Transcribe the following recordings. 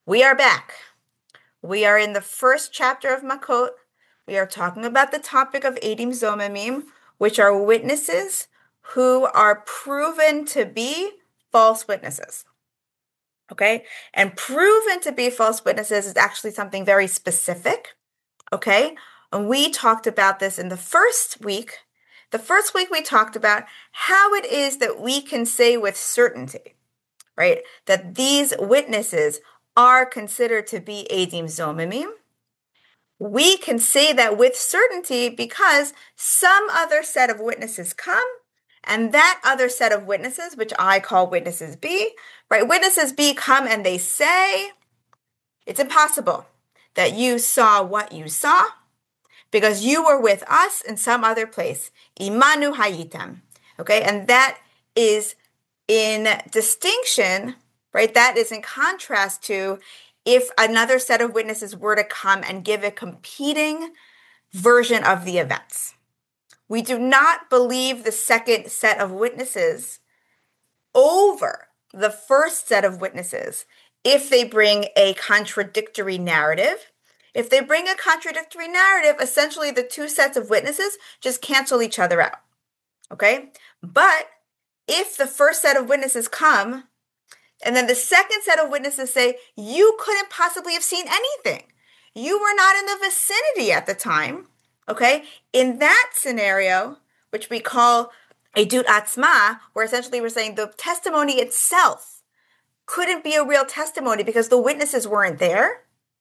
We are back. We are in the first chapter of Makot. We are talking about the topic of Edim Zomimim, which are witnesses who are proven to be false witnesses. Okay? And proven to be false witnesses is actually something very specific. Okay? And we talked about this in the first week. The first week we talked about how it is that we can say with certainty, right, that these witnesses are considered to be Edim Zomimim. We can say that with certainty because some other set of witnesses come, and that other set of witnesses, which I call witnesses B, right? Witnesses B come and they say, it's impossible that you saw what you saw because you were with us in some other place. Imanu hayitem. Okay, and that is in distinction, right? That is in contrast to if another set of witnesses were to come and give a competing version of the events. We do not believe the second set of witnesses over the first set of witnesses if they bring a contradictory narrative. If they bring a contradictory narrative, essentially the two sets of witnesses just cancel each other out. Okay? But if the first set of witnesses come, and then the second set of witnesses say, you couldn't possibly have seen anything. You were not in the vicinity at the time. Okay? In that scenario, which we call Edut Atzma, where essentially we're saying the testimony itself couldn't be a real testimony because the witnesses weren't there.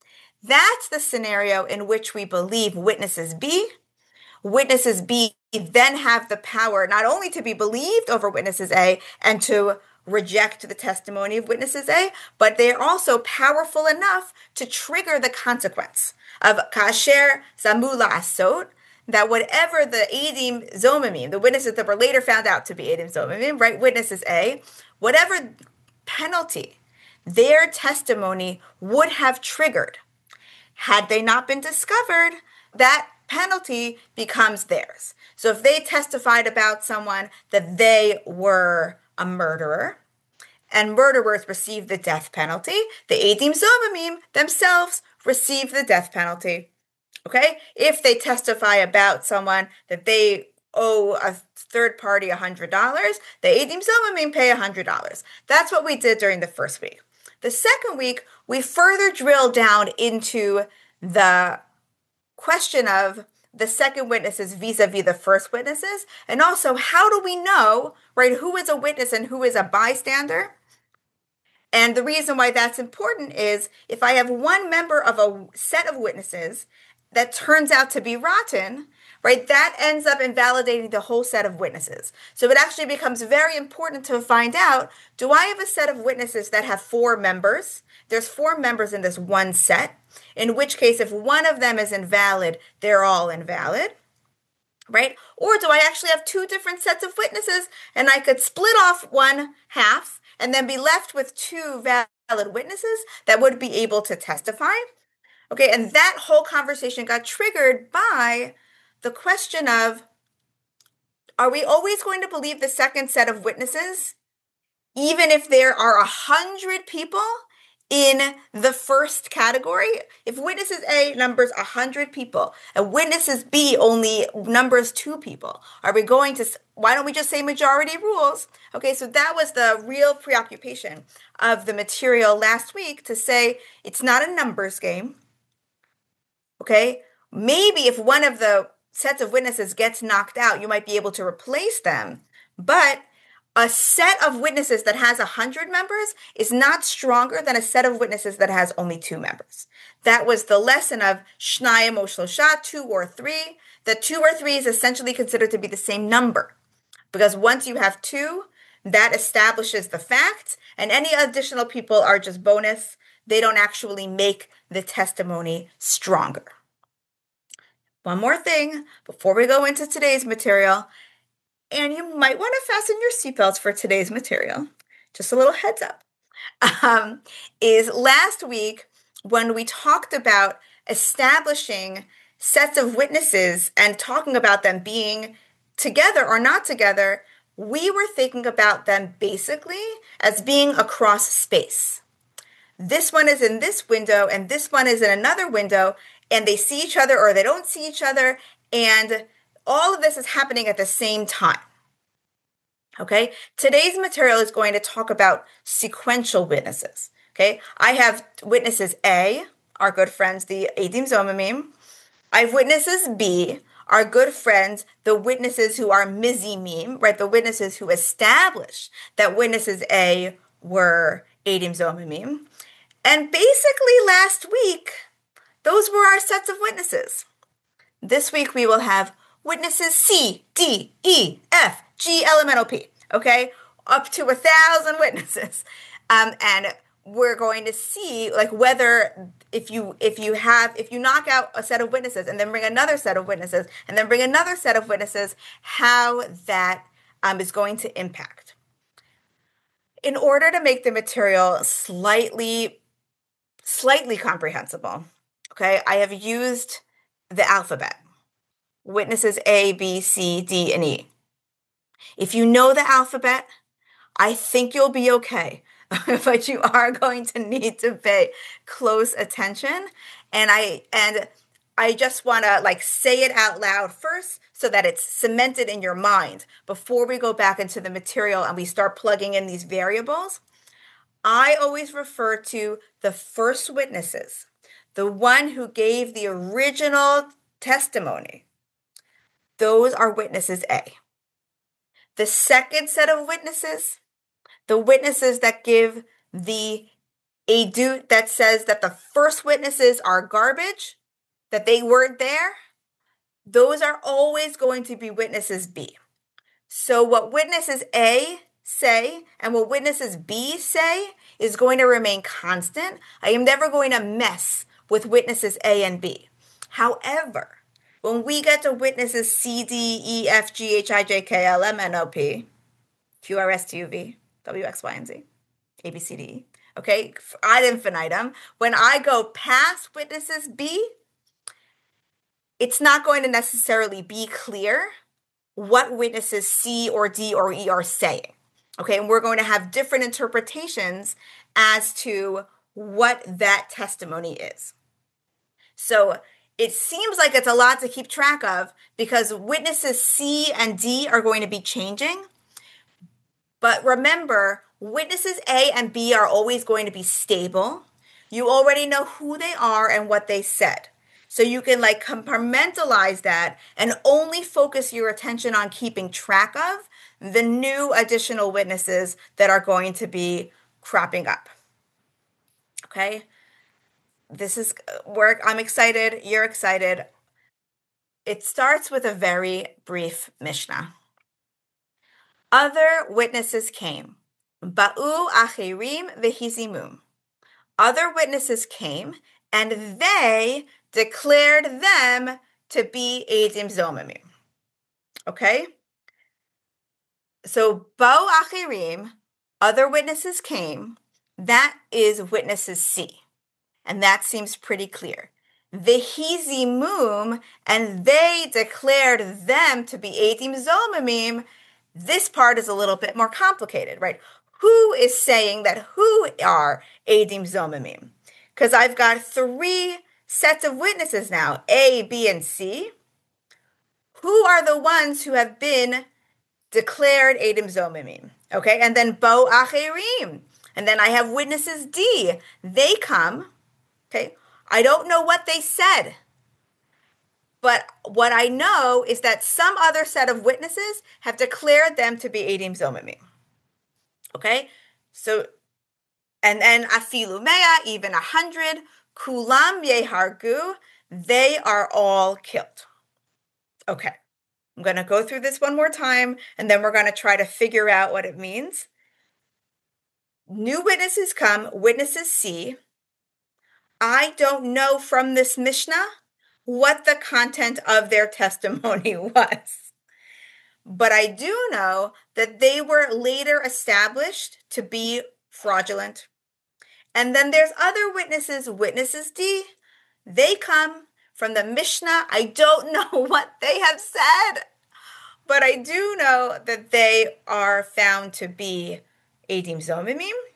That's the scenario in which we believe witnesses B. Witnesses B then have the power not only to be believed over witnesses A and to reject the testimony of witnesses A, but they are also powerful enough to trigger the consequence of kasher zamula asot, that whatever the Edim Zomimim, the witnesses that were later found out to be Edim Zomimim, right, witnesses A, whatever penalty their testimony would have triggered, had they not been discovered, that penalty becomes theirs. So if they testified about someone that they were a murderer, and murderers receive the death penalty, the Edim Zomimim themselves receive the death penalty. Okay? If they testify about someone that they owe a third party $100, the Edim Zomimim pay $100. That's what we did during the first week. The second week, we further drilled down into the question of the second witnesses vis-a-vis the first witnesses, and also how do we know, right, who is a witness and who is a bystander? And the reason why that's important is if I have one member of a set of witnesses that turns out to be rotten, right, that ends up invalidating the whole set of witnesses. So it actually becomes very important to find out, do I have a set of witnesses that have 4 members? There's 4 members in this one set, in which case if one of them is invalid, they're all invalid, right? Or do I actually have 2 different sets of witnesses and I could split off one half and then be left with 2 valid witnesses that would be able to testify? Okay, and that whole conversation got triggered by the question of, are we always going to believe the second set of witnesses, even if there are 100 people in the first category? If witnesses A numbers 100 people and witnesses B only numbers 2 people, are we going to, why don't we just say majority rules? Okay, so that was the real preoccupation of the material last week, to say it's not a numbers game. Okay, maybe if one of the sets of witnesses gets knocked out, you might be able to replace them, but a set of witnesses that has 100 members is not stronger than a set of witnesses that has only 2 members. That was the lesson of Shnayim o Shlosha, 2 or 3. The 2 or 3 is essentially considered to be the same number, because once you have 2, that establishes the fact, and any additional people are just bonus. They don't actually make the testimony stronger. One more thing before we go into today's material, and you might want to fasten your seatbelts for today's material, just a little heads up, is last week when we talked about establishing sets of witnesses and talking about them being together or not together, we were thinking about them basically as being across space. this one is in this window and this one is in another window, and they see each other or they don't see each other, and all of this is happening at the same time. Okay, today's material is going to talk about sequential witnesses. Okay, I have witnesses A, our good friends, the Eidim Zomimim. I have witnesses B, our good friends, the witnesses who are Mizimim, right? The witnesses who established that witnesses A were Eidim Zomimim. And basically last week, those were our sets of witnesses. This week we will have witnesses C, D, E, F, G, L, M, N, O, P. Okay, up to 1,000 witnesses, and we're going to see like whether if you knock out a set of witnesses and then bring another set of witnesses and then bring another set of witnesses, how that is going to impact. In order to make the material slightly comprehensible, okay, I have used the alphabet. Witnesses A, B, C, D, and E. If you know the alphabet, I think you'll be okay, but you are going to need to pay close attention. And I just want to like say it out loud first so that it's cemented in your mind before we go back into the material and we start plugging in these variables. I always refer to the first witnesses, the one who gave the original testimony. Those are witnesses A. The second set of witnesses, the witnesses that give the adut that says that the first witnesses are garbage, that they weren't there, those are always going to be witnesses B. So what witnesses A say and what witnesses B say is going to remain constant. I am never going to mess with witnesses A and B. However, when we get to witnesses C, D, E, F, G, H, I, J, K, L, M, N, O, P, Q, R, S, T, U, V, W, X, Y, and Z, A, B, C, D, E, okay, ad infinitum, when I go past witnesses B, it's not going to necessarily be clear what witnesses C or D or E are saying, okay? And we're going to have different interpretations as to what that testimony is. So it seems like it's a lot to keep track of because witnesses C and D are going to be changing. But remember, witnesses A and B are always going to be stable. You already know who they are and what they said. So you can like compartmentalize that and only focus your attention on keeping track of the new additional witnesses that are going to be cropping up. Okay? This is work. I'm excited. You're excited. It starts with a very brief Mishnah. Other witnesses came. Ba'u achirim vehizimum. Other witnesses came, and they declared them to be Eidim Zomimim. Okay? So, Ba'u achirim, other witnesses came. That is witnesses C. And that seems pretty clear. Vehizimum, and they declared them to be Eidim Zomimim. This part is a little bit more complicated, right? Who is saying that who are Eidim Zomimim? Because I've got 3 sets of witnesses now, A, B, and C. Who are the ones who have been declared Eidim Zomimim? Okay, and then Bo Acherim. And then I have witnesses D. They come. Okay, I don't know what they said, but what I know is that some other set of witnesses have declared them to be Eidim Zomimim. Okay, so, and then Afilu Mea, even 100, Kulam Yehargu, they are all killed. Okay, I'm going to go through this one more time, and then we're going to try to figure out what it means. New witnesses come, witnesses see. I don't know from this Mishnah what the content of their testimony was. But I do know that they were later established to be fraudulent. And then there's other witnesses, witnesses D. They come from the Mishnah. I don't know what they have said, but I do know that they are found to be Eidim Zomimim.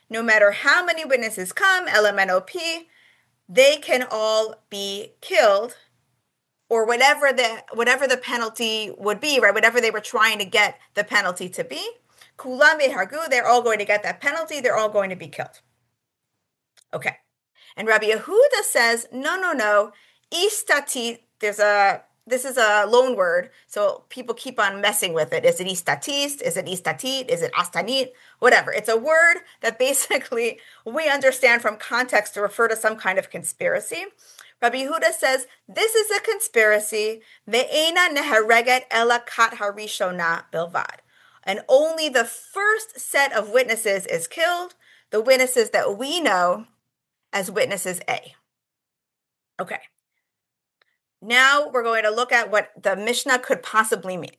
no matter how many witnesses come, LMNOP, they can all be killed, or whatever the penalty would be, right? Whatever they were trying to get the penalty to be. Kulam hargu, they're all going to get that penalty. They're all going to be killed. Okay. And Rabbi Yehuda says, no. Istati, this is a loan word, so people keep on messing with it. Is it istatist? Is it istatit? Is it astanit? Whatever. It's a word that basically we understand from context to refer to some kind of conspiracy. Rabbi Yehuda says, this is a conspiracy. Ve'ena nehareget ela kat harishona bilvad. And only the first set of witnesses is killed, the witnesses that we know as witnesses A. Okay. Now we're going to look at what the Mishnah could possibly mean.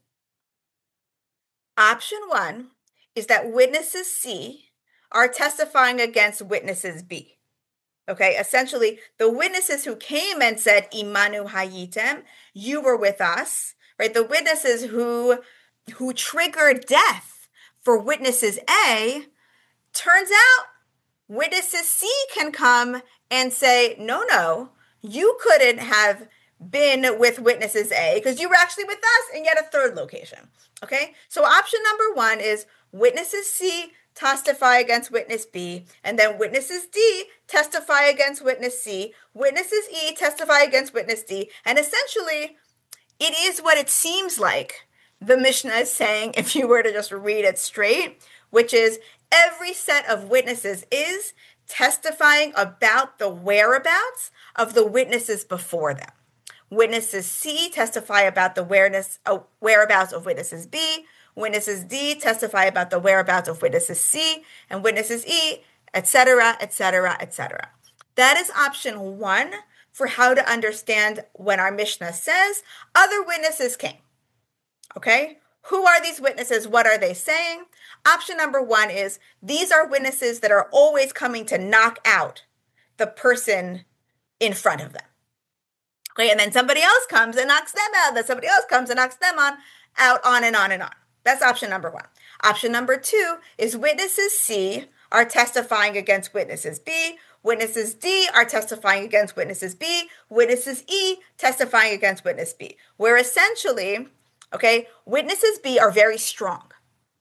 Option 1 is that witnesses C are testifying against witnesses B. Okay, essentially, the witnesses who came and said, Imanu hayitem, you were with us, right? The witnesses who triggered death for witnesses A, turns out witnesses C can come and say, no, you couldn't have been with witnesses A because you were actually with us in yet a third location. Okay, so option number 1 is witnesses C testify against witness B, and then witnesses D testify against witness C, witnesses E testify against witness D, and essentially it is what it seems like the Mishnah is saying if you were to just read it straight, which is every set of witnesses is testifying about the whereabouts of the witnesses before them. Witnesses C testify about the whereabouts of witnesses B, witnesses D testify about the whereabouts of witnesses C, and witnesses E, etc., etc., etc. That is option 1 for how to understand when our Mishnah says other witnesses came. Okay? Who are these witnesses? What are they saying? Option number 1 is these are witnesses that are always coming to knock out the person in front of them. Okay, and then somebody else comes and knocks them out. Then somebody else comes and knocks them out, on and on and on. That's option number 1. Option number 2 is witnesses C are testifying against witnesses B. Witnesses D are testifying against witnesses B. Witnesses E testifying against witness B. Where essentially, okay, witnesses B are very strong.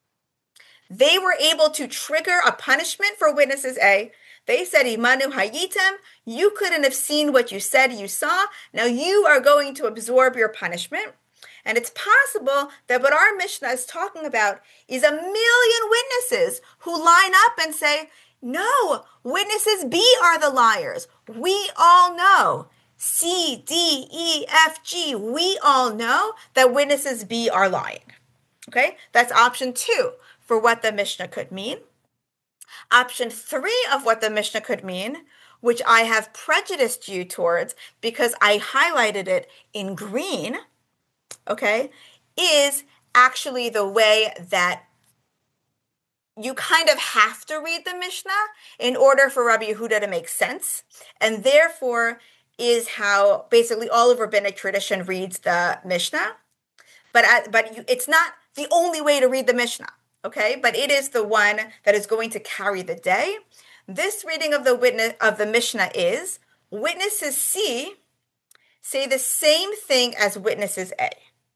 They were able to trigger a punishment for witnesses A. They said, Imanu hayitem, you couldn't have seen what you said you saw. Now you are going to absorb your punishment. And it's possible that what our Mishnah is talking about is 1 million witnesses who line up and say, no, witnesses B are the liars. We all know. C, D, E, F, G, we all know that witnesses B are lying. Okay, that's option 2 for what the Mishnah could mean. Option 3 of what the Mishnah could mean, which I have prejudiced you towards because I highlighted it in green, okay, is actually the way that you kind of have to read the Mishnah in order for Rabbi Yehuda to make sense, and therefore is how basically all of rabbinic tradition reads the Mishnah. But it's not the only way to read the Mishnah, okay? But it is the one that is going to carry the day. This reading of the Mishnah is witnesses C say the same thing as witnesses A.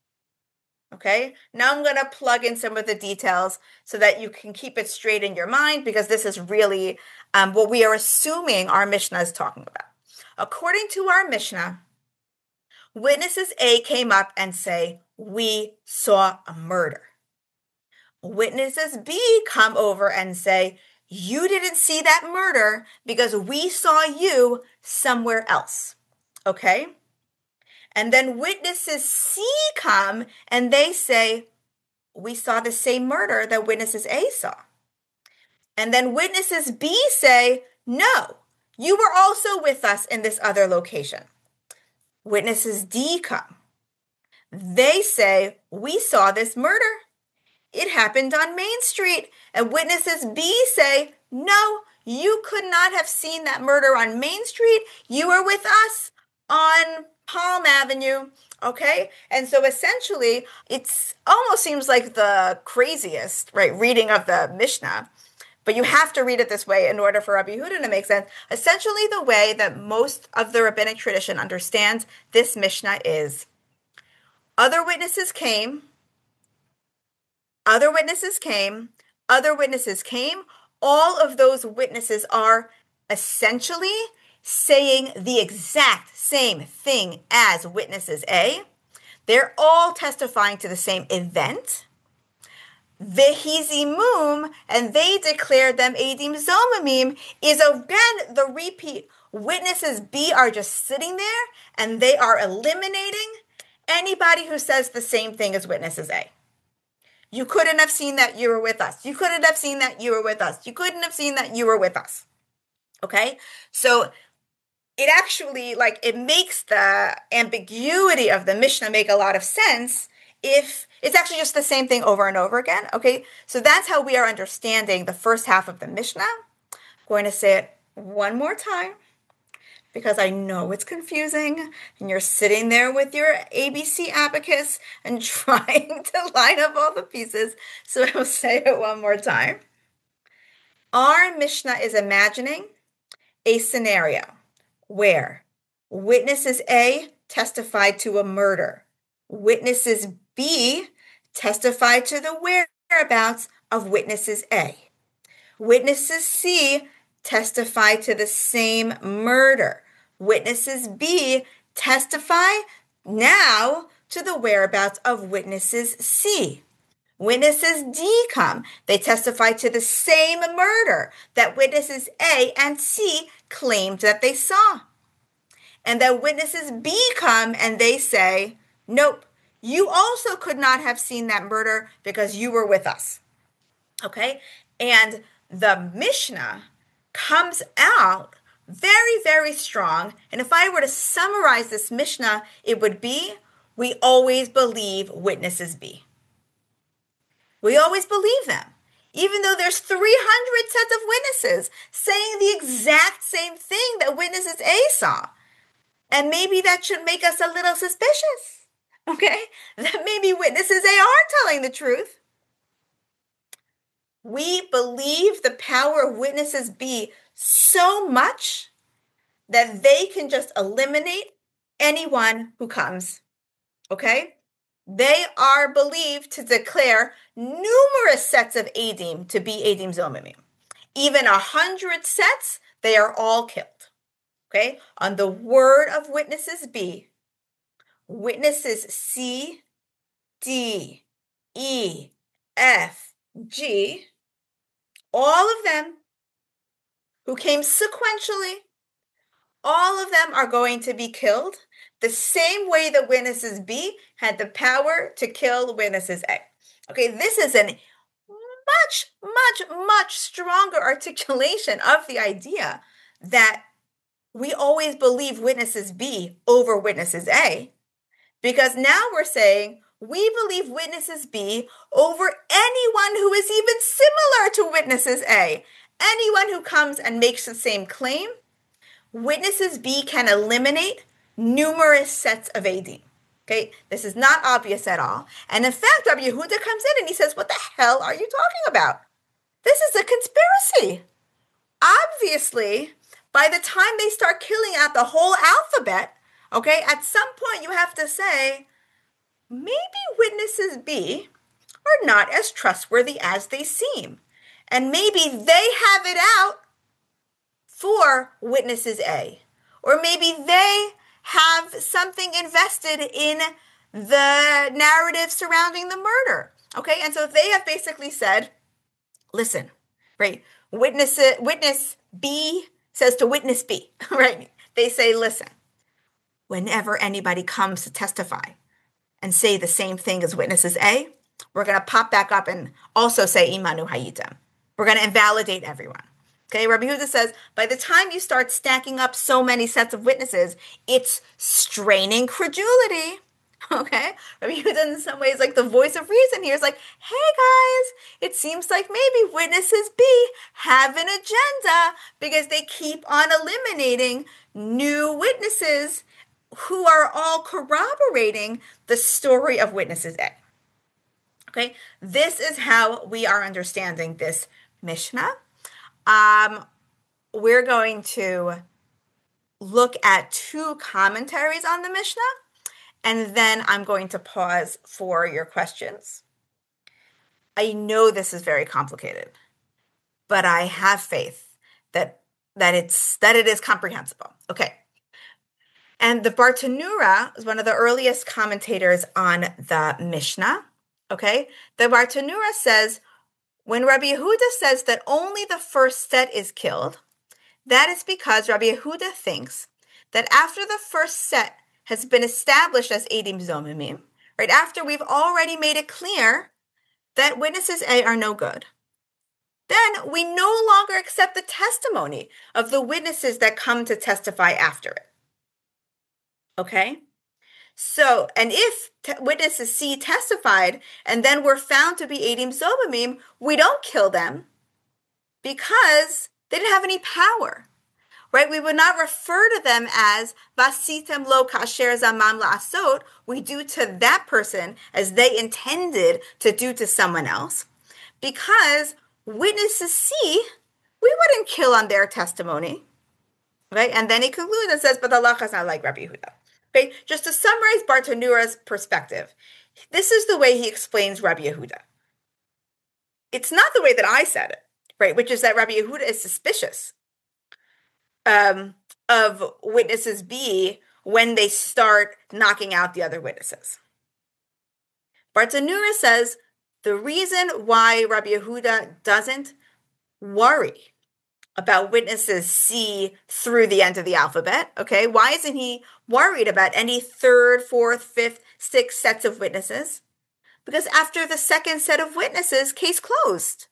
Okay, now I'm going to plug in some of the details so that you can keep it straight in your mind, because this is really what we are assuming our Mishnah is talking about. According to our Mishnah, witnesses A came up and say, we saw a murder. Witnesses B come over and say, you didn't see that murder because we saw you somewhere else. Okay? And then witnesses C come and they say, we saw the same murder that witnesses A saw. And then witnesses B say, no, you were also with us in this other location. Witnesses D come. They say, we saw this murder. It happened on Main Street. And witnesses B say, no, you could not have seen that murder on Main Street. You were with us on Palm Avenue. Okay, and so essentially, it's almost seems like the craziest, right, reading of the Mishnah, But you have to read it this way in order for Rabbi Yehuda to make sense. Essentially, the way that most of the rabbinic tradition understands this Mishnah is other witnesses came, other witnesses came, other witnesses came. All of those witnesses are essentially saying the exact same thing as witnesses A. They're all testifying to the same event. Vehizimum, and they declared them Eidim Zomamim, is again the repeat. Witnesses B are just sitting there and they are eliminating anybody who says the same thing as witnesses A. You couldn't have seen that, you were with us. You couldn't have seen that, you were with us. You couldn't have seen that, you were with us. Okay? So it actually, it makes the ambiguity of the Mishnah make a lot of sense if it's actually just the same thing over and over again. Okay? So that's how we are understanding the first half of the Mishnah. I'm going to say it one more time, because I know it's confusing and you're sitting there with your ABC abacus and trying to line up all the pieces. So I will say it one more time. Our Mishnah is imagining a scenario where witnesses A testified to a murder. Witnesses B testified to the whereabouts of witnesses A. Witnesses C testify to the same murder. Witnesses B testify now to the whereabouts of witnesses C. Witnesses D come. They testify to the same murder that witnesses A and C claimed that they saw. And then witnesses B come and they say, nope, you also could not have seen that murder because you were with us. Okay? And the Mishnah comes out very, very strong. And if I were to summarize this Mishnah, it would be, we always believe witnesses B. We always believe them. Even though there's 300 sets of witnesses saying the exact same thing that witnesses A saw. And maybe that should make us a little suspicious. Okay? That maybe witnesses A are telling the truth. We believe the power of witnesses B so much that they can just eliminate anyone who comes. Okay? They are believed to declare numerous sets of Eidim to be Eidim Zomamim. Even 100 sets, they are all killed. Okay? On the word of witnesses B, witnesses C, D, E, F, G, all of them who came sequentially, all of them are going to be killed the same way that witnesses B had the power to kill witnesses A. Okay, this is a much, much, much stronger articulation of the idea that we always believe witnesses B over witnesses A, because now we're saying we believe witnesses B over anyone who is even similar to witnesses A. Anyone who comes and makes the same claim, witnesses B can eliminate numerous sets of Eidim. Okay, this is not obvious at all. And in fact, Rabbi Yehuda comes in and he says, what the hell are you talking about? This is a conspiracy. Obviously, by the time they start killing out the whole alphabet, okay, at some point you have to say, maybe witnesses B are not as trustworthy as they seem. And maybe they have it out for witnesses A. Or maybe they have something invested in the narrative surrounding the murder. Okay, and so they have basically said, listen, right, witness B says to witness B, right? They say, listen, whenever anybody comes to testify and say the same thing as witnesses A, we're going to pop back up and also say Imanu Hayitem. We're going to invalidate everyone. Okay, Rabbi Yehuda says, by the time you start stacking up so many sets of witnesses, it's straining credulity. Okay, Rabbi Yehuda in some ways like the voice of reason here is like, hey guys, it seems like maybe witnesses B have an agenda because they keep on eliminating new witnesses who are all corroborating the story of witnesses A. Okay, this is how we are understanding this Mishnah. we're going to look at two commentaries on the Mishnah, and then I'm going to pause for your questions. I know this is very complicated, but I have faith that it is comprehensible. Okay. And the Bartanura is one of the earliest commentators on the Mishnah. Okay. The Bartanura says, when Rabbi Yehuda says that only the first set is killed, that is because Rabbi Yehuda thinks that after the first set has been established as Eidim Zomimim, right after we've already made it clear that witnesses A are no good, then we no longer accept the testimony of the witnesses that come to testify after it. Okay? So, and if witnesses C testified and then were found to be Eidim Zomimim, we don't kill them because they didn't have any power, right? We would not refer to them as Vasitem lo kasher zamam la'asot. We do to that person as they intended to do to someone else, because witnesses C, we wouldn't kill on their testimony, right? And then he concludes and says, but the halacha is not like Rabbi Yehuda. Okay, just to summarize Bartanura's perspective, this is the way he explains Rabbi Yehuda. It's not the way that I said it, right? Which is that Rabbi Yehuda is suspicious of witnesses B when they start knocking out the other witnesses. Bartanura says the reason why Rabbi Yehuda doesn't worry about witnesses C through the end of the alphabet, okay? Why isn't he worried about any third, fourth, fifth, sixth sets of witnesses? Because after the second set of witnesses, case closed.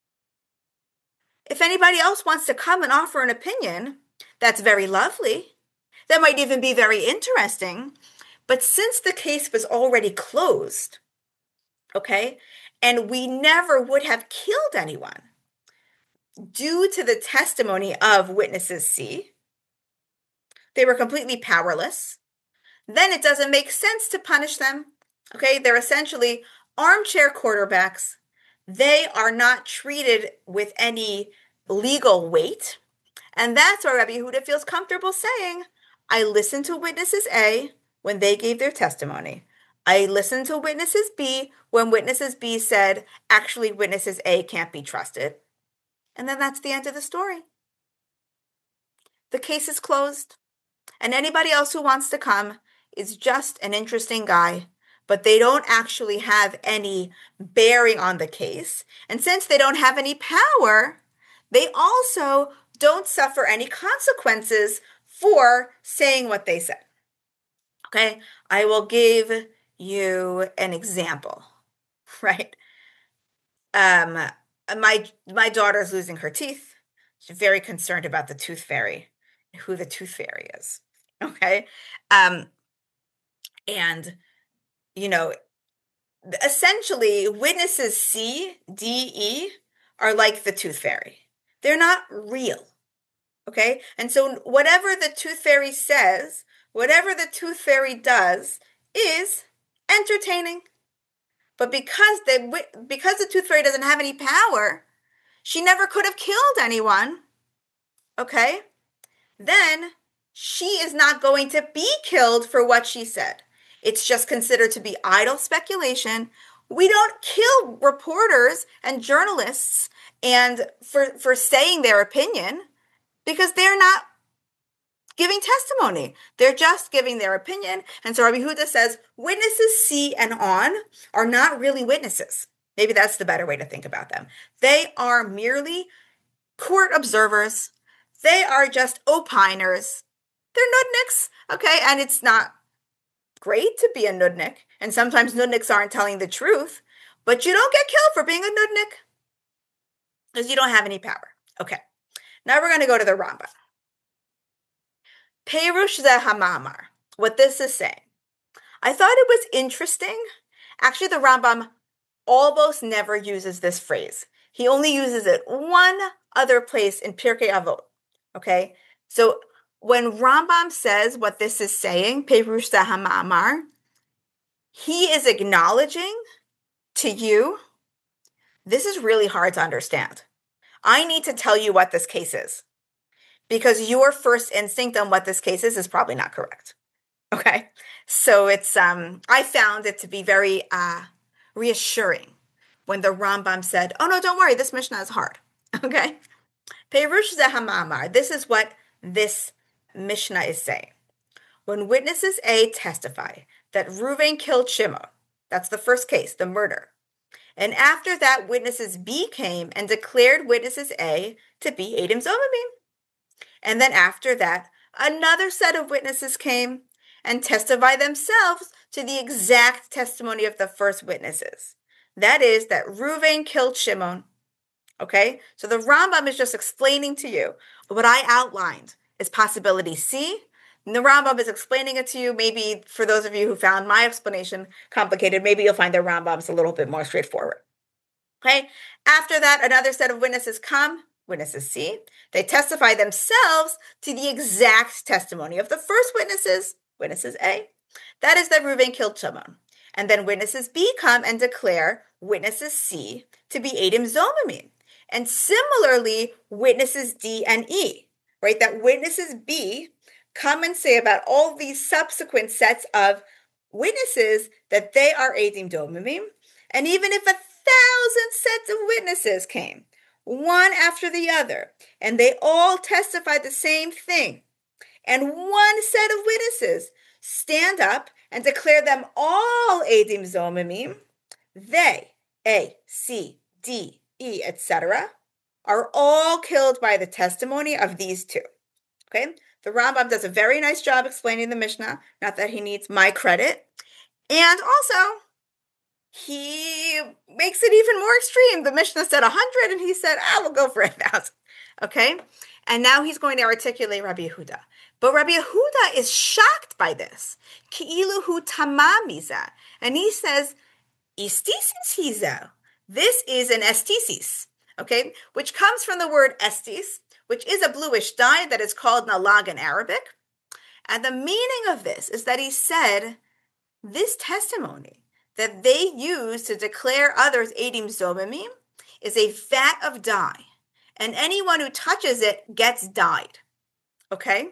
If anybody else wants to come and offer an opinion, that's very lovely. That might even be very interesting. But since the case was already closed, okay, and we never would have killed anyone due to the testimony of witnesses C, they were completely powerless, then it doesn't make sense to punish them. Okay, they're essentially armchair quarterbacks. They are not treated with any legal weight. And that's why Rabbi Yehuda feels comfortable saying, I listened to witnesses A when they gave their testimony. I listened to witnesses B when witnesses B said, actually, witnesses A can't be trusted. And then that's the end of the story. The case is closed. And anybody else who wants to come is just an interesting guy, but they don't actually have any bearing on the case. And since they don't have any power, they also don't suffer any consequences for saying what they said. Okay, I will give you an example, right? My daughter's losing her teeth. She's very concerned about the tooth fairy, who the tooth fairy is. Okay, and you know, essentially, witnesses C, D, E are like the tooth fairy. They're not real. Okay, and so whatever the tooth fairy says, whatever the tooth fairy does, is entertaining. But because the tooth fairy doesn't have any power, she never could have killed anyone. Okay, then she is not going to be killed for what she said. It's just considered to be idle speculation. We don't kill reporters and journalists and for saying their opinion, because they're not giving testimony. They're just giving their opinion. And so Rabbi Yehuda says witnesses C and on are not really witnesses. Maybe that's the better way to think about them. They are merely court observers. They are just opiners. They're nudniks, okay? And it's not great to be a nudnik. And sometimes nudniks aren't telling the truth. But you don't get killed for being a nudnik because you don't have any power. Okay. Now we're going to go to the Rambam. Perush ze hamamar. What this is saying. I thought it was interesting. Actually, the Rambam almost never uses this phrase. He only uses it one other place in Pirkei Avot. Okay? So when Rambam says what this is saying, Perush ze hamamar, he is acknowledging to you, this is really hard to understand. I need to tell you what this case is, because your first instinct on what this case is probably not correct. Okay. So it's I found it to be very reassuring when the Rambam said, "Oh no, don't worry, this Mishnah is hard." Okay. Perush Zehamamar. This is what this Mishnah is saying. When witnesses A testify that Reuven killed Shimon, that's the first case, the murder. And after that, witnesses B came and declared witnesses A to be Edom Zomamim. And then after that, another set of witnesses came and testified themselves to the exact testimony of the first witnesses. That is, that Reuven killed Shimon. Okay? So the Rambam is just explaining to you what I outlined is possibility C. And the Rambam is explaining it to you. Maybe for those of you who found my explanation complicated, maybe you'll find the Rambam's a little bit more straightforward. Okay? After that, another set of witnesses come, witnesses C. They testify themselves to the exact testimony of the first witnesses, witnesses A. That is that Reuven killed Shimon. And then witnesses B come and declare witnesses C to be Edom Zomamim. And similarly, witnesses D and E, right? That witnesses B come and say about all these subsequent sets of witnesses that they are Edom Zomamim. And even if 1,000 sets of witnesses came, one after the other, and they all testified the same thing, and one set of witnesses stand up and declare them all Edom Zomamim, they, A, C, D, E, etc., are all killed by the testimony of these two. Okay? The Rambam does a very nice job explaining the Mishnah, not that he needs my credit. And also, he makes it even more extreme. The Mishnah said 100, and he said, we'll go for 1,000. Okay? And now he's going to articulate Rabbi Yehuda. But Rabbi Yehuda is shocked by this. Ki'ilu hu tamamiza. And he says, istisis hizo. This is an estisis, okay, which comes from the word estis, which is a bluish dye that is called nalag in Arabic. And the meaning of this is that he said, this testimony that they use to declare others Edom Zomamim is a vat of dye, and anyone who touches it gets dyed, okay?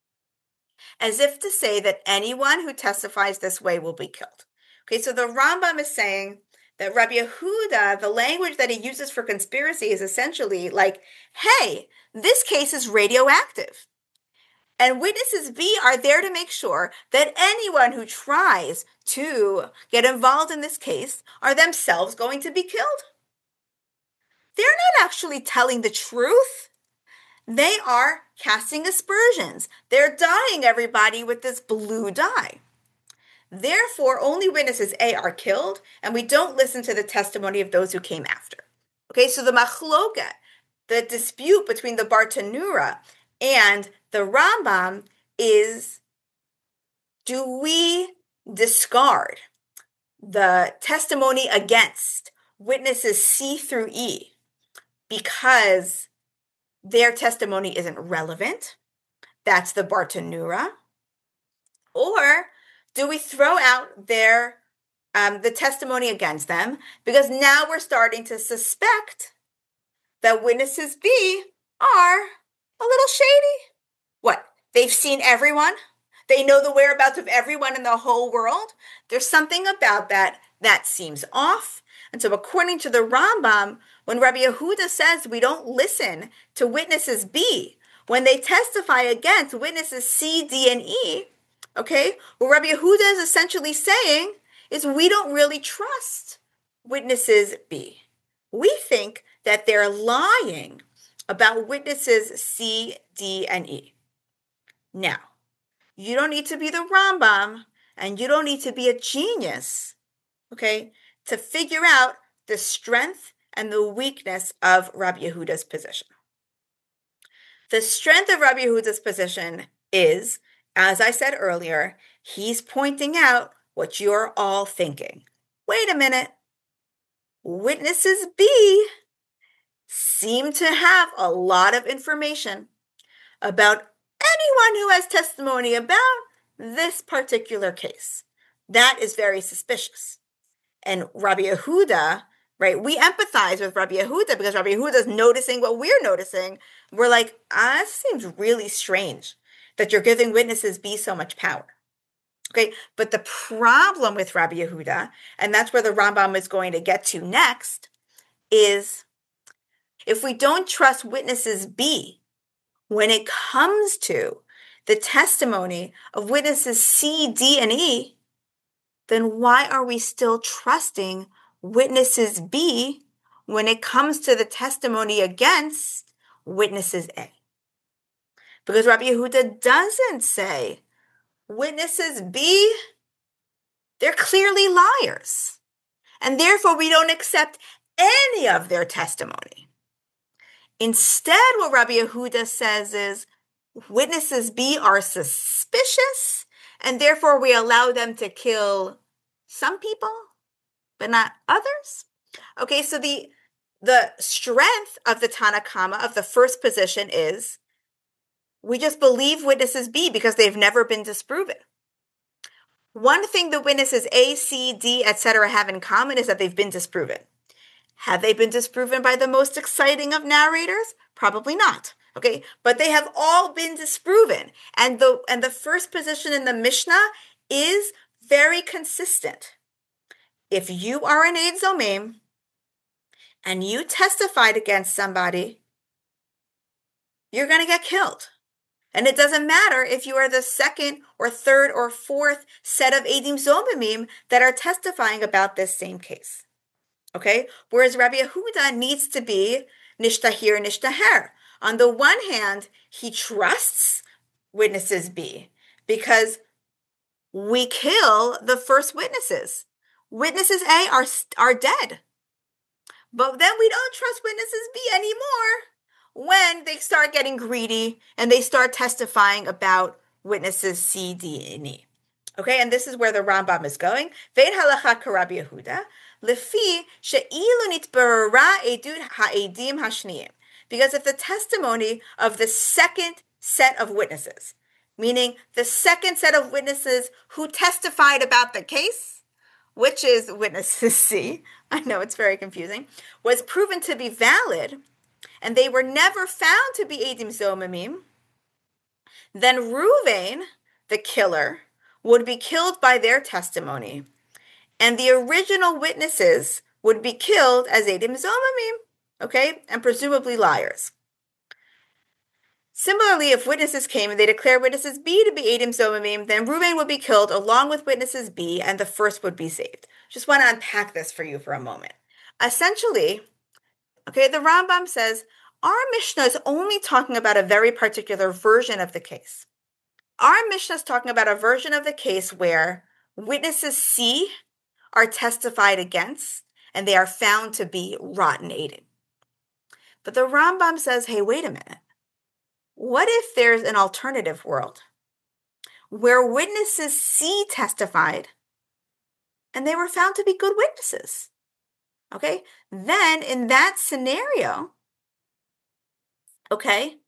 As if to say that anyone who testifies this way will be killed. Okay, so the Rambam is saying that Rabbi Yehuda, the language that he uses for conspiracy is essentially like, hey, this case is radioactive. And witnesses B are there to make sure that anyone who tries to get involved in this case are themselves going to be killed. They're not actually telling the truth. They are casting aspersions. They're dyeing everybody with this blue dye. Therefore, only witnesses A are killed, and we don't listen to the testimony of those who came after. Okay, so the machloket, the dispute between the Bartanura and the Rambam is, do we discard the testimony against witnesses C through E because their testimony isn't relevant? That's the Bartanura. Or do we throw out their the testimony against them because now we're starting to suspect that witnesses B are a little shady? What? They've seen everyone? They know the whereabouts of everyone in the whole world? There's something about that that seems off. And so according to the Rambam, when Rabbi Yehuda says we don't listen to witnesses B, when they testify against witnesses C, D, and E, okay, what Rabbi Yehuda is essentially saying is we don't really trust witnesses B. We think that they're lying about witnesses C, D, and E. Now, you don't need to be the Rambam, and you don't need to be a genius, okay, to figure out the strength and the weakness of Rabbi Yehuda's position. The strength of Rabbi Yehuda's position is, as I said earlier, he's pointing out what you're all thinking. Wait a minute. Witnesses B seem to have a lot of information about anyone who has testimony about this particular case. That is very suspicious. And Rabbi Yehuda right? We empathize with Rabbi Yehuda because Rabbi Yehuda is noticing what we're noticing. We're like, this seems really strange that you're giving witnesses B so much power. Okay, but the problem with Rabbi Yehuda, and that's where the Rambam is going to get to next, is if we don't trust witnesses B when it comes to the testimony of witnesses C, D, and E, then why are we still trusting witnesses B when it comes to the testimony against witnesses A? Because Rabbi Yehuda doesn't say witnesses B, they're clearly liars, and therefore we don't accept any of their testimony. Instead, what Rabbi Yehuda says is witnesses B are suspicious, and therefore we allow them to kill some people, but not others. Okay, so the strength of the Tanna Kama of the first position is we just believe witnesses B because they've never been disproven. One thing the witnesses A, C, D, etc. have in common is that they've been disproven. Have they been disproven by the most exciting of narrators? Probably not. Okay, but they have all been disproven, and the first position in the Mishnah is very consistent. If you are an Eid Zomim and you testified against somebody, you're going to get killed. And it doesn't matter if you are the second or third or fourth set of Eidim Zomimim that are testifying about this same case. Okay? Whereas Rabbi Yehuda needs to be nishtahir, nishtaher. On the one hand, he trusts witnesses B because we kill the first witnesses. Witnesses A are dead. But then we don't trust witnesses B anymore when they start getting greedy and they start testifying about witnesses C, D, and E. Okay, and this is where the Rambam is going. Ve'ed halacha k'Rabbi Yehuda, lefi she'ilu nitbarara edut ha'edim hashniyim. Because if the testimony of the second set of witnesses, meaning the second set of witnesses who testified about the case, which is witnesses C, I know it's very confusing, was proven to be valid, and they were never found to be Eidim Zomimim, then Ruvain, the killer, would be killed by their testimony, and the original witnesses would be killed as Eidim Zomimim, okay, and presumably liars. Similarly, if witnesses came and they declared witnesses B to be Eidim Zomimim, then Ruvain would be killed along with witnesses B, and the first would be saved. Just want to unpack this for you for a moment. Essentially, okay, the Rambam says, our Mishnah is only talking about a very particular version of the case. Our Mishnah is talking about a version of the case where witnesses C are testified against, and they are found to be rotten Eidim. But the Rambam says, hey, wait a minute. What if there's an alternative world where witnesses C testified and they were found to be good witnesses? Okay, then in that scenario, okay,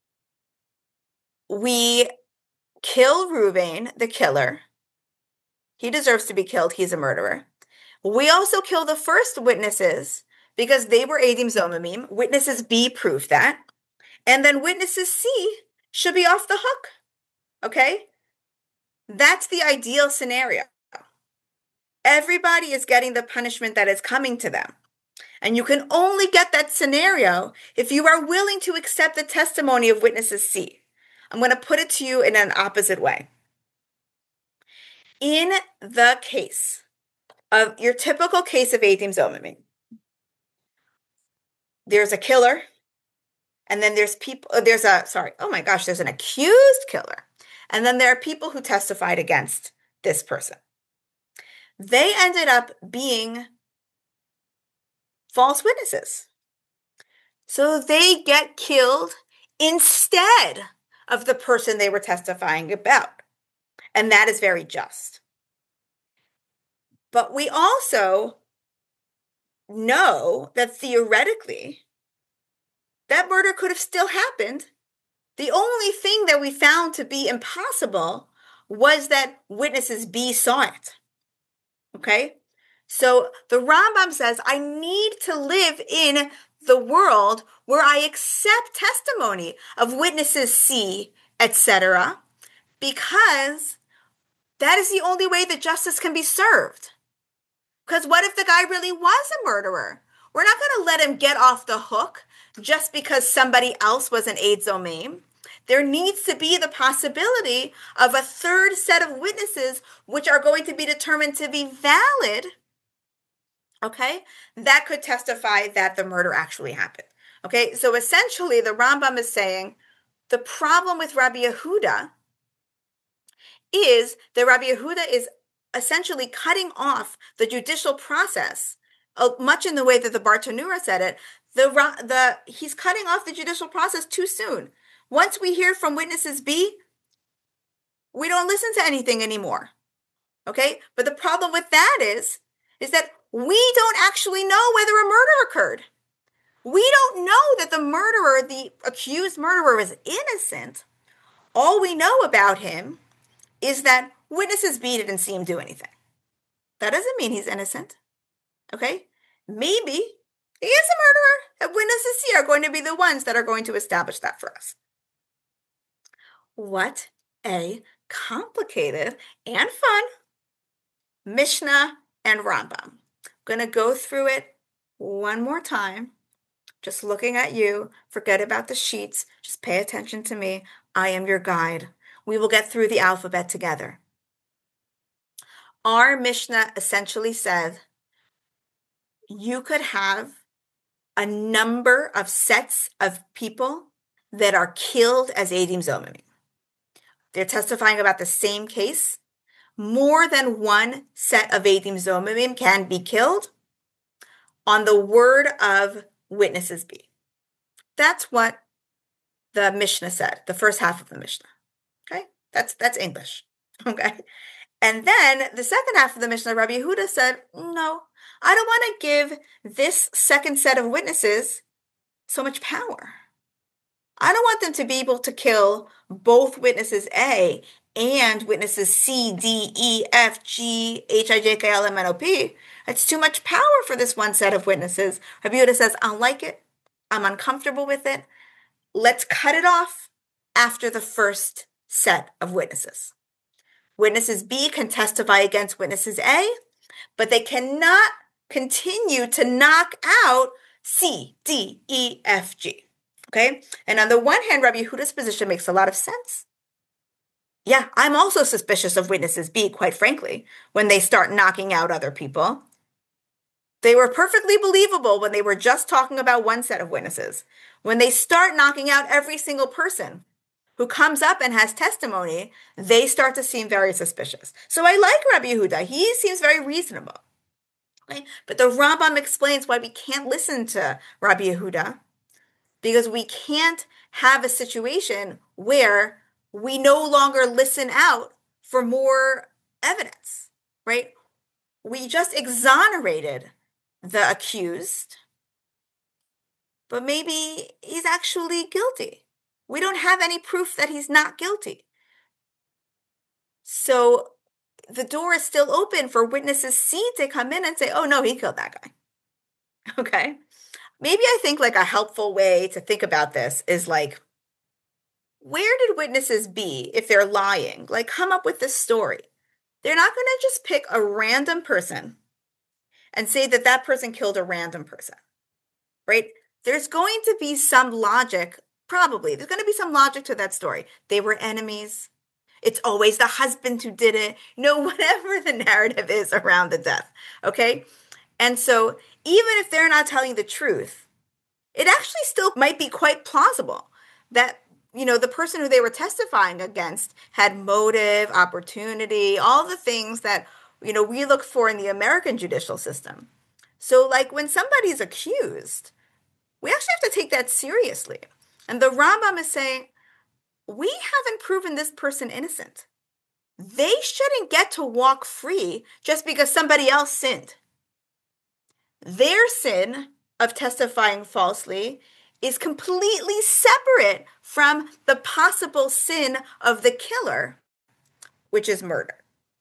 we kill Ruvain, the killer. He deserves to be killed. He's a murderer. We also kill the first witnesses because they were Eidim Zomimim. Witnesses B proved that. And then witnesses C should be off the hook. Okay? That's the ideal scenario. Everybody is getting the punishment that is coming to them. And you can only get that scenario if you are willing to accept the testimony of witnesses C. I'm going to put it to you in an opposite way. In the case of your typical case of Eidim Zomimim, there's a killer, and then there's an accused killer. And then there are people who testified against this person. They ended up being false witnesses. So they get killed instead of the person they were testifying about. And that is very just. But we also know that theoretically, that murder could have still happened. The only thing that we found to be impossible was that witnesses B saw it. Okay? So the Rambam says, I need to live in the world where I accept testimony of witnesses C, etc., because that is the only way that justice can be served. Because what if the guy really was a murderer? We're not going to let him get off the hook just because somebody else was an Eid Zomim. There needs to be the possibility of a third set of witnesses which are going to be determined to be valid, okay, that could testify that the murder actually happened. Okay, so essentially the Rambam is saying the problem with Rabbi Yehuda is that Rabbi Yehuda is essentially cutting off the judicial process, much in the way that the Bartanura said it. He's cutting off the judicial process too soon. Once we hear from witnesses B, we don't listen to anything anymore. Okay, but the problem with that is that we don't actually know whether a murder occurred. We don't know that the murderer, the accused murderer, is innocent. All we know about him is that witnesses B didn't see him do anything. That doesn't mean he's innocent. Okay? Maybe he is a murderer, and witnesses C are going to be the ones that are going to establish that for us. What a complicated and fun Mishnah and Rambam. I'm going to go through it one more time. Just looking at you. Forget about the sheets. Just pay attention to me. I am your guide. We will get through the alphabet together. Our Mishnah essentially said you could have a number of sets of people that are killed as Eidim Zomimim. They're testifying about the same case. More than one set of Eidim Zomimim can be killed on the word of witnesses B. That's what the Mishnah said, the first half of the Mishnah. Okay? That's English. Okay? And then the second half of the Mishnah, Rabbi Yehuda said, no, I don't want to give this second set of witnesses so much power. I don't want them to be able to kill both witnesses A and witnesses C, D, E, F, G, H, I, J, K, L, M, N, O, P. It's too much power for this one set of witnesses. Rabbi Yehuda says, I don't like it. I'm uncomfortable with it. Let's cut it off after the first set of witnesses. Witnesses B can testify against witnesses A, but they cannot continue to knock out C, D, E, F, G. Okay? And on the one hand, Rabbi Yehuda's position makes a lot of sense. Yeah, I'm also suspicious of witnesses B, quite frankly, when they start knocking out other people. They were perfectly believable when they were just talking about one set of witnesses. When they start knocking out every single person who comes up and has testimony, they start to seem very suspicious. So I like Rabbi Yehuda. He seems very reasonable. Okay? But the Rambam explains why we can't listen to Rabbi Yehuda, because we can't have a situation where we no longer listen out for more evidence, right? We just exonerated the accused, but maybe he's actually guilty. We don't have any proof that he's not guilty. So the door is still open for witnesses C to come in and say, oh no, he killed that guy. Okay. Maybe I think like a helpful way to think about this is like, where did witnesses B, if they're lying, like come up with this story? They're not going to just pick a random person and say that that person killed a random person, right? There's going to be some logic, probably. There's going to be some logic to that story. They were enemies. It's always the husband who did it. Whatever the narrative is around the death, okay? And so even if they're not telling the truth, it actually still might be quite plausible that, the person who they were testifying against had motive, opportunity, all the things that, we look for in the American judicial system. So like when somebody's accused, we actually have to take that seriously. And the Rambam is saying, we haven't proven this person innocent. They shouldn't get to walk free just because somebody else sinned. Their sin of testifying falsely is completely separate from the possible sin of the killer, which is murder.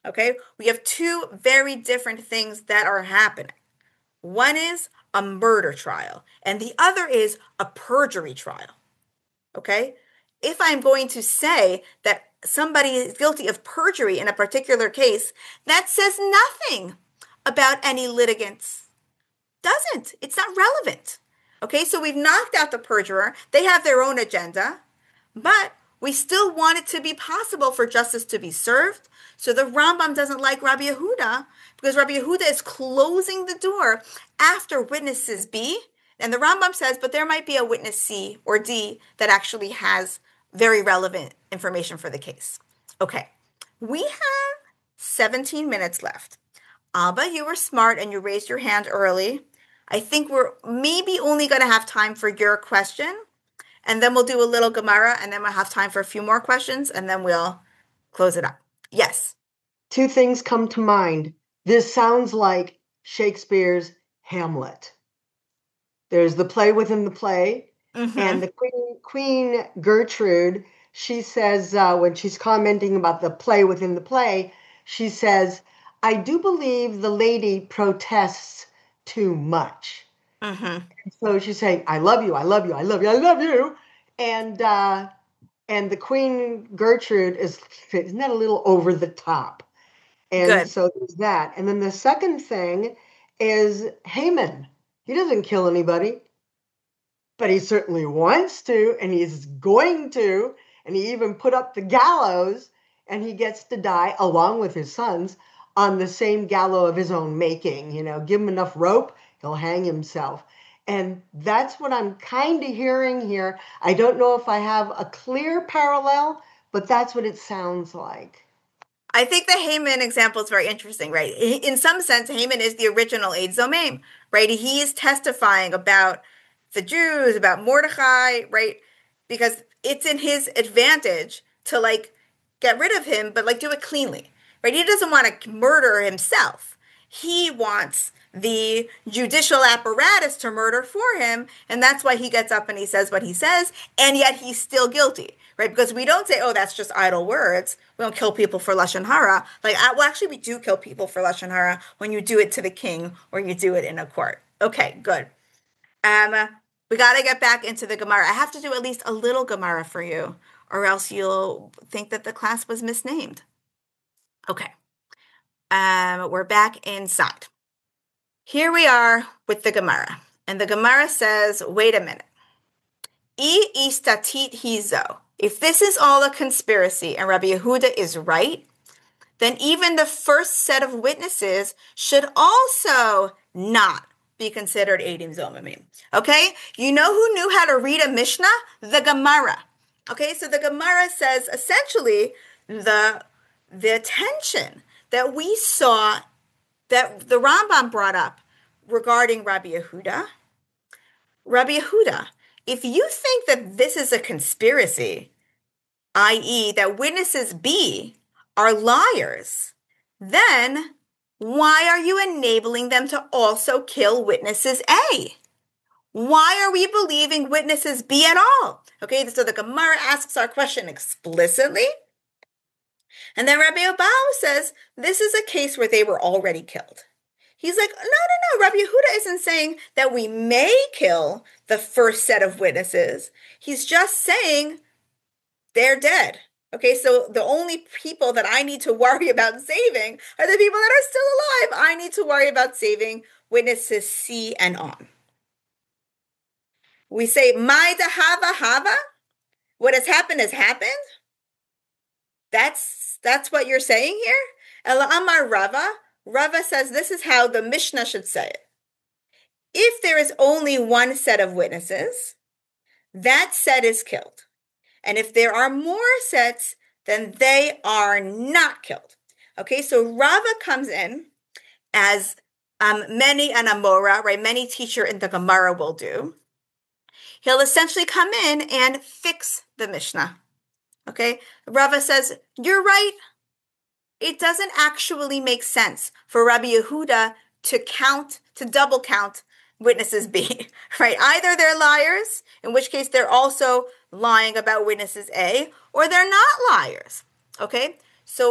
Okay, we have two very different things that are happening. One is a murder trial, and the other is a perjury trial. Okay, if I'm going to say that somebody is guilty of perjury in a particular case, that says nothing about any litigants. Doesn't. It's not relevant. Okay, so we've knocked out the perjurer. They have their own agenda, but we still want it to be possible for justice to be served. So the Rambam doesn't like Rabbi Yehuda because Rabbi Yehuda is closing the door after witnesses B. And the Rambam says, but there might be a witness C or D that actually has very relevant information for the case. Okay, we have 17 minutes left. Abba, you were smart and you raised your hand early. I think we're maybe only going to have time for your question, and then we'll do a little Gemara, and then we'll have time for a few more questions, and then we'll close it up. Yes. Two things come to mind. This sounds like Shakespeare's Hamlet. There's the play within the play, and the Queen Gertrude, she says, when she's commenting about the play within the play, she says, I do believe the lady protests too much. So she's saying, I love you, I love you, I love you, I love you. And the Queen Gertrude isn't that a little over the top? And Good. so there's that. And then the second thing is Haman. He doesn't kill anybody, but he certainly wants to, and he's going to, and he even put up the gallows, and he gets to die along with his sons on the same gallows of his own making. You know, give him enough rope, he'll hang himself. And that's what I'm kind of hearing here. I don't know if I have a clear parallel, but that's what it sounds like. I think the Haman example is very interesting, right? In some sense, Haman is the original Eid Zomem, right? He is testifying about the Jews, about Mordechai, right? Because it's in his advantage to like get rid of him, but like do it cleanly, right? He doesn't want to murder himself. He wants the judicial apparatus to murder for him, and that's why he gets up and he says what he says, and yet he's still guilty, right? Because we don't say, oh, that's just idle words. We don't kill people for Lashon Hara. Like, well, actually, we do kill people for Lashon Hara when you do it to the king or you do it in a court. Okay, good. We got to get back into the Gemara. I have to do at least a little Gemara for you, or else you'll think that the class was misnamed. Okay. We're back inside. Here we are with the Gemara. And the Gemara says, wait a minute. I istatit hizo. If this is all a conspiracy and Rabbi Yehuda is right, then even the first set of witnesses should also not be considered Eidim Zomamim. Okay? You know who knew how to read a Mishnah? The Gemara. Okay? So the Gemara says essentially the tension that we saw that the Rambam brought up regarding Rabbi Yehuda. Rabbi Yehuda, if you think that this is a conspiracy, i.e., that witnesses B are liars, then why are you enabling them to also kill witnesses A? Why are we believing witnesses B at all? Okay, so the Gemara asks our question explicitly. And then Rabbi Abahu says, this is a case where they were already killed. He's like, no. Rabbi Yehuda isn't saying that we may kill the first set of witnesses. He's just saying they're dead. Okay, so the only people that I need to worry about saving are the people that are still alive. I need to worry about saving witnesses C and on. We say, Mai dahava hava. What has happened has happened. That's what you're saying here? Ela Amar Rava. Rava says this is how the Mishnah should say it. If there is only one set of witnesses, that set is killed. And if there are more sets, then they are not killed. Okay, so Rava comes in as many an Amora, right? Many teacher in the Gemara will do. He'll essentially come in and fix the Mishnah. Okay, Rava says, you're right. It doesn't actually make sense for Rabbi Yehuda to double count witnesses B, right? Either they're liars, in which case they're also lying about witnesses A, or they're not liars, okay? So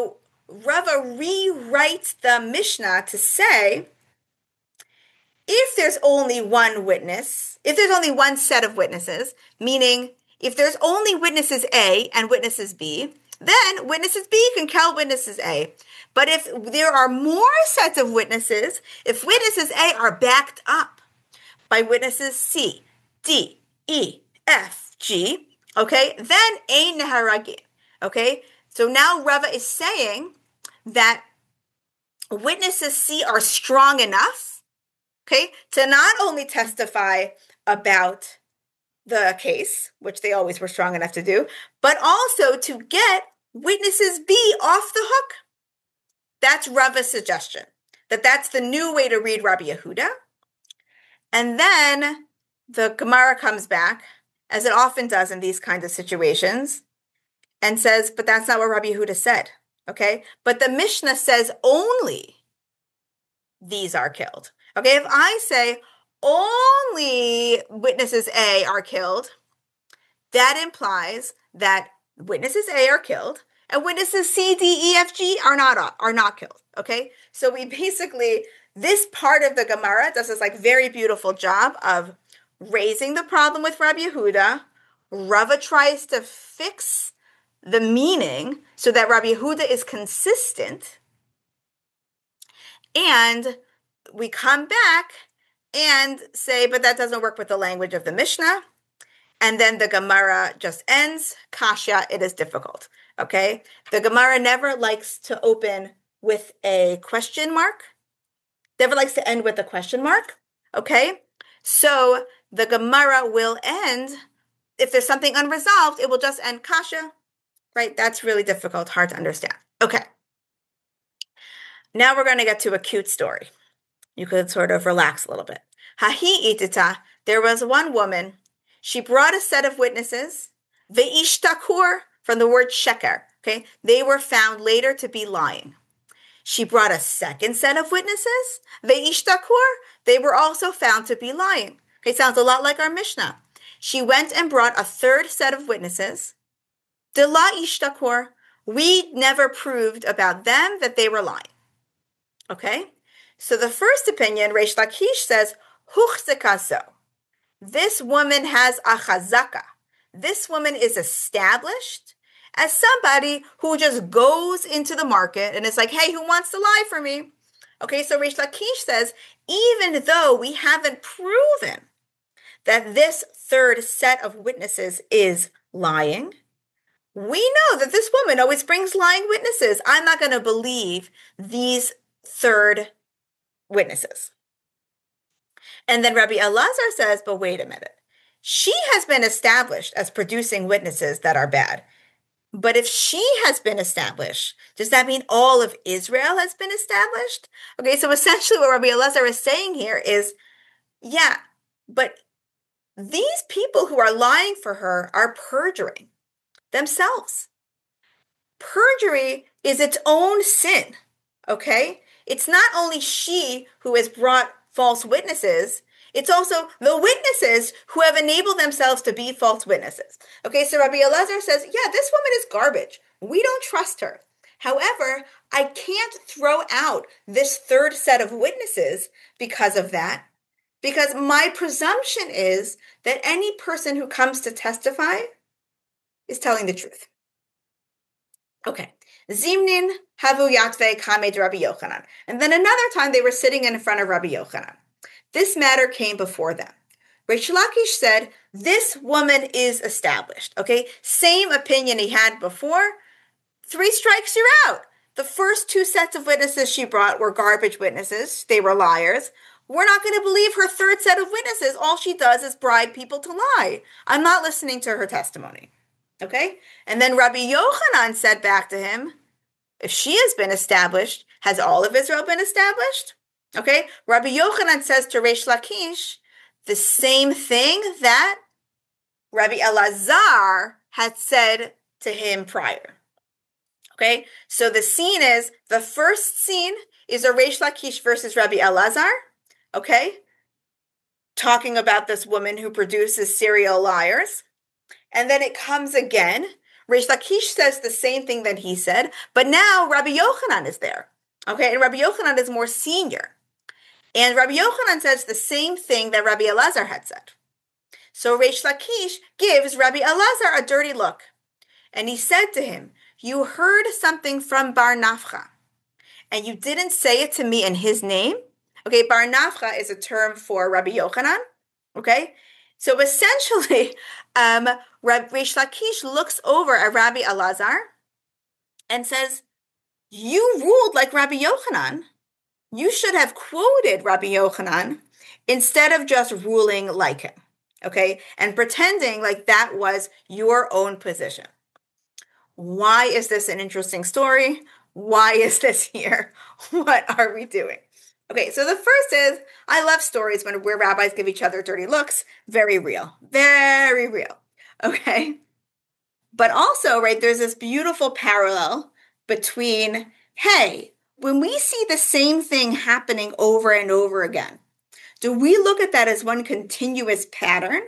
Rava rewrites the Mishnah to say, if there's only one witness, if there's only one set of witnesses, meaning if there's only witnesses A and witnesses B, then witnesses B can kill witnesses A. But if there are more sets of witnesses, if witnesses A are backed up by witnesses C, D, E, F, G, okay, then Ein Neharagin, okay? So now Rava is saying that witnesses C are strong enough, okay, to not only testify about the case, which they always were strong enough to do, but also to get witnesses B off the hook. That's Rava's suggestion, that that's the new way to read Rabbi Yehuda. And then the Gemara comes back, as it often does in these kinds of situations, and says, but that's not what Rabbi Yehuda said, okay? But the Mishnah says only these are killed, okay? If I say only witnesses A are killed, that implies that witnesses A are killed and witnesses C, D, E, F, G are not killed, okay? So we basically, this part of the Gemara does this like very beautiful job of raising the problem with Rabbi Yehuda. Rava tries to fix the meaning so that Rabbi Yehuda is consistent. And we come back and say, but that doesn't work with the language of the Mishnah. And then the Gemara just ends. Kasha, it is difficult. Okay? The Gemara never likes to open with a question mark. Never likes to end with a question mark. Okay? So the Gemara will end, if there's something unresolved, it will just end Kasha. Right? That's really difficult, hard to understand. Okay. Now we're going to get to a cute story. You could sort of relax a little bit. Hahi itita, there was one woman. She brought a set of witnesses. Ve'ishtakur, from the word sheker. Okay, they were found later to be lying. She brought a second set of witnesses. Ve'ishtakur, they were also found to be lying. Okay, sounds a lot like our Mishnah. She went and brought a third set of witnesses. De la ishtakur, we never proved about them that they were lying. Okay, so the first opinion, Reish Lakish says, Huchzekaso. This woman has a chazaka. This woman is established as somebody who just goes into the market and is like, hey, who wants to lie for me? Okay, so Reish Lakish says, even though we haven't proven that this third set of witnesses is lying, we know that this woman always brings lying witnesses. I'm not going to believe these third witnesses. And then Rabbi Elazar says, but wait a minute. She has been established as producing witnesses that are bad. But if she has been established, does that mean all of Israel has been established? Okay, so essentially what Rabbi Elazar is saying here is, yeah, but these people who are lying for her are perjuring themselves. Perjury is its own sin, okay? It's not only she who has brought false witnesses, it's also the witnesses who have enabled themselves to be false witnesses. Okay, so Rabbi Elazar says, yeah, this woman is garbage. We don't trust her. However, I can't throw out this third set of witnesses because of that, because my presumption is that any person who comes to testify is telling the truth. Okay. Zimnin havu yatve kamed Rabbi Yochanan. And then another time they were sitting in front of Rabbi Yochanan. This matter came before them. Reish Lakish said, this woman is established. Okay, same opinion he had before. 3 strikes, you're out. The first 2 sets of witnesses she brought were garbage witnesses. They were liars. We're not going to believe her third set of witnesses. All she does is bribe people to lie. I'm not listening to her testimony. Okay, and then Rabbi Yochanan said back to him, if she has been established, has all of Israel been established? Okay, Rabbi Yochanan says to Reish Lakish the same thing that Rabbi Elazar had said to him prior. Okay, so the scene is, the first scene is a Reish Lakish versus Rabbi Elazar, okay, talking about this woman who produces serial liars. And then it comes again, Reish Lakish says the same thing that he said, but now Rabbi Yochanan is there. Okay, and Rabbi Yochanan is more senior. And Rabbi Yochanan says the same thing that Rabbi Elazar had said. So Reish Lakish gives Rabbi Elazar a dirty look. And he said to him, you heard something from Bar Nafcha, and you didn't say it to me in his name? Okay, Bar Nafcha is a term for Rabbi Yochanan. Okay, so essentially, Reish Lakish looks over at Rabbi Elazar and says, you ruled like Rabbi Yochanan. You should have quoted Rabbi Yochanan instead of just ruling like him, okay, and pretending like that was your own position. Why is this an interesting story? Why is this here? What are we doing? Okay, so the first is, I love stories where rabbis give each other dirty looks. Very real. Very real. Okay. But also, right, there's this beautiful parallel between, hey, when we see the same thing happening over and over again, do we look at that as one continuous pattern?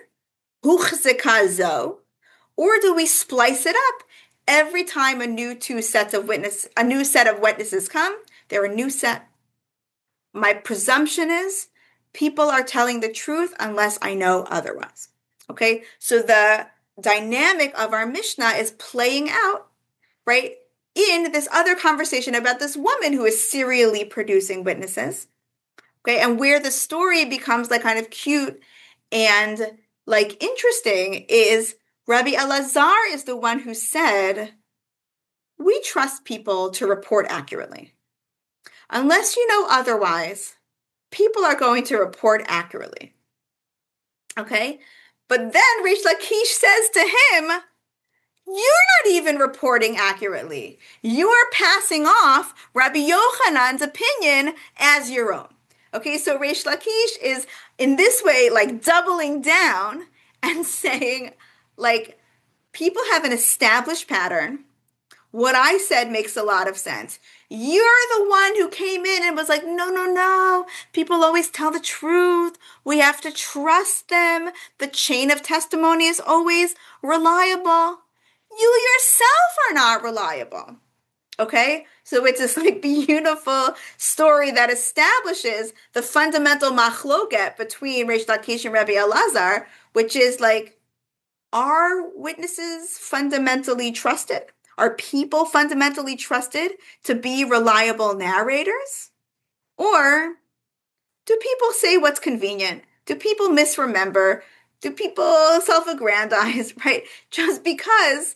Or do we splice it up? Every time a new set of witnesses come, they're a new set. My presumption is people are telling the truth unless I know otherwise. Okay, so the dynamic of our Mishnah is playing out, right, in this other conversation about this woman who is serially producing witnesses. Okay, and where the story becomes like kind of cute and like interesting is Rabbi Elazar is the one who said, we trust people to report accurately. Unless you know otherwise, people are going to report accurately. Okay? But then Reish Lakish says to him, you're not even reporting accurately. You are passing off Rabbi Yochanan's opinion as your own. Okay, so Reish Lakish is in this way like doubling down and saying, like, people have an established pattern. What I said makes a lot of sense. You're the one who came in and was like, no, no, no. People always tell the truth. We have to trust them. The chain of testimony is always reliable. You yourself are not reliable. Okay? So it's this like beautiful story that establishes the fundamental machloket between Reish Lakish and Rabbi Elazar, which is like, are witnesses fundamentally trusted? Are people fundamentally trusted to be reliable narrators? Or do people say what's convenient? Do people misremember? Do people self-aggrandize, right? Just because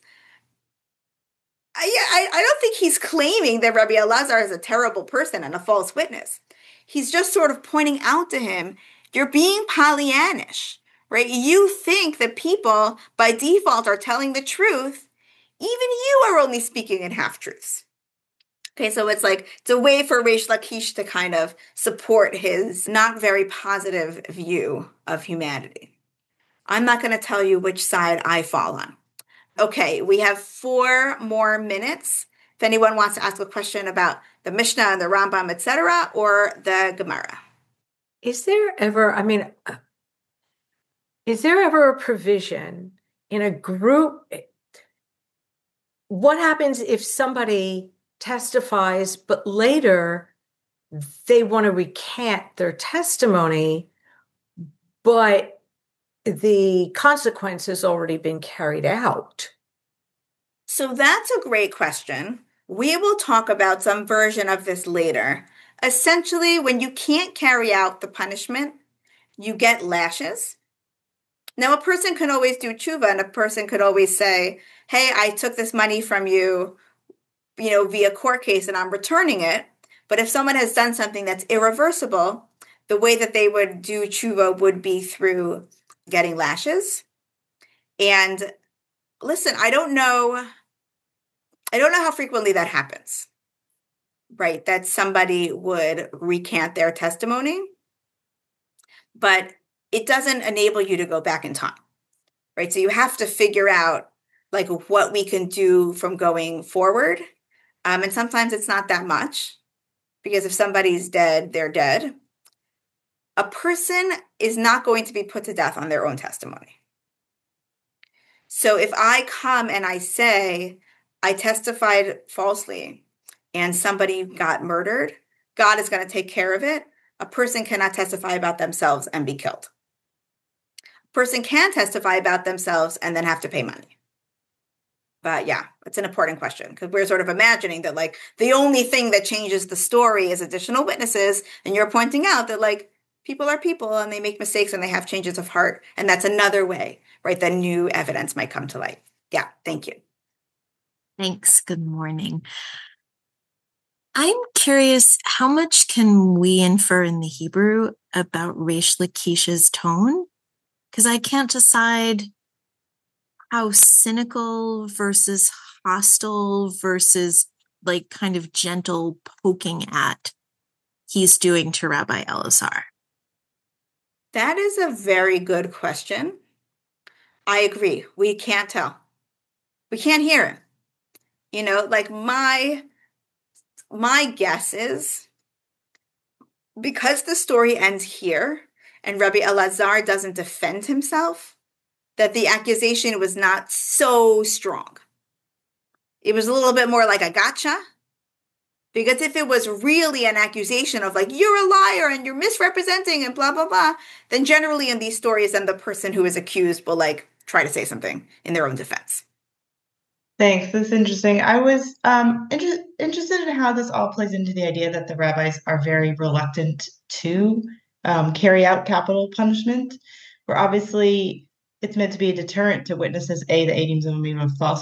I don't think he's claiming that Rabbi Elazar is a terrible person and a false witness. He's just sort of pointing out to him, you're being Pollyannish, right? You think that people by default are telling the truth. Even you are only speaking in half-truths. Okay, so it's a way for Reish Lakish to kind of support his not very positive view of humanity. I'm not going to tell you which side I fall on. Okay, we have 4 more minutes. If anyone wants to ask a question about the Mishnah and the Rambam, etc., or the Gemara. Is there ever a provision in a group? What happens if somebody testifies, but later they want to recant their testimony, but the consequence has already been carried out? So that's a great question. We will talk about some version of this later. Essentially, when you can't carry out the punishment, you get lashes. Now, a person can always do tshuva, and a person could always say, hey, I took this money from you, via court case, and I'm returning it. But if someone has done something that's irreversible, the way that they would do tshuva would be through getting lashes. And listen, I don't know how frequently that happens, right? That somebody would recant their testimony, but it doesn't enable you to go back in time, right? So you have to figure out like what we can do from going forward. And sometimes it's not that much, because if somebody's dead, they're dead. A person is not going to be put to death on their own testimony. So if I come and I say, I testified falsely and somebody got murdered, God is going to take care of it. A person cannot testify about themselves and be killed. A person can testify about themselves and then have to pay money. But yeah, it's an important question because we're sort of imagining that like the only thing that changes the story is additional witnesses. And you're pointing out that like people are people and they make mistakes and they have changes of heart. And that's another way, right? That new evidence might come to light. Yeah, thank you. Thanks. Good morning. I'm curious, how much can we infer in the Hebrew about Reish Lakish's tone? Because I can't decide how cynical versus hostile versus like kind of gentle poking at he's doing to Rabbi Elazar. That is a very good question. I agree. We can't tell. We can't hear it. You know, like my guess is because the story ends here and Rabbi Elazar doesn't defend himself, that the accusation was not so strong. It was a little bit more like a gotcha. Because if it was really an accusation of like, you're a liar and you're misrepresenting and blah, blah, blah, then generally in these stories, then the person who is accused will like try to say something in their own defense. Thanks. This is interesting. I was interested in how this all plays into the idea that the rabbis are very reluctant to carry out capital punishment, where obviously it's meant to be a deterrent to witnesses, the Eidim Zoomim of false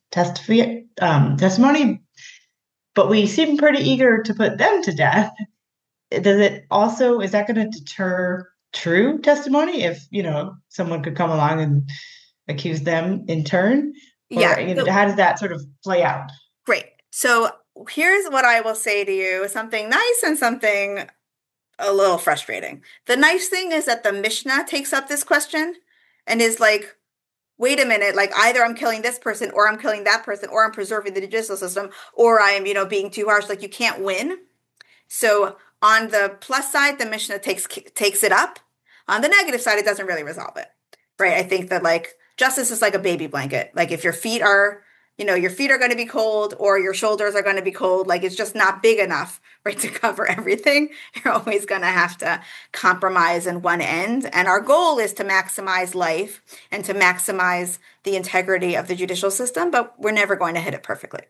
testimony, but we seem pretty eager to put them to death. Is that going to deter true testimony if, someone could come along and accuse them in turn? Or, how does that sort of play out? Great. So here's what I will say to you, something nice and something a little frustrating. The nice thing is that the Mishnah takes up this question and is like, wait a minute, like either I'm killing this person or I'm killing that person or I'm preserving the judicial system or I'm, being too harsh. Like you can't win. So on the plus side, the Mishnah takes it up. On the negative side, it doesn't really resolve it, right? I think that like justice is like a baby blanket. Like if your feet are going to be cold or your shoulders are going to be cold, like it's just not big enough, right, to cover everything. You're always going to have to compromise in one end. And our goal is to maximize life and to maximize the integrity of the judicial system, but we're never going to hit it perfectly.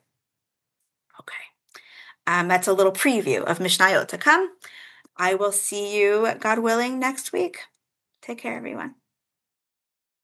Okay. That's a little preview of Mishnayot to come. I will see you, God willing, next week. Take care, everyone.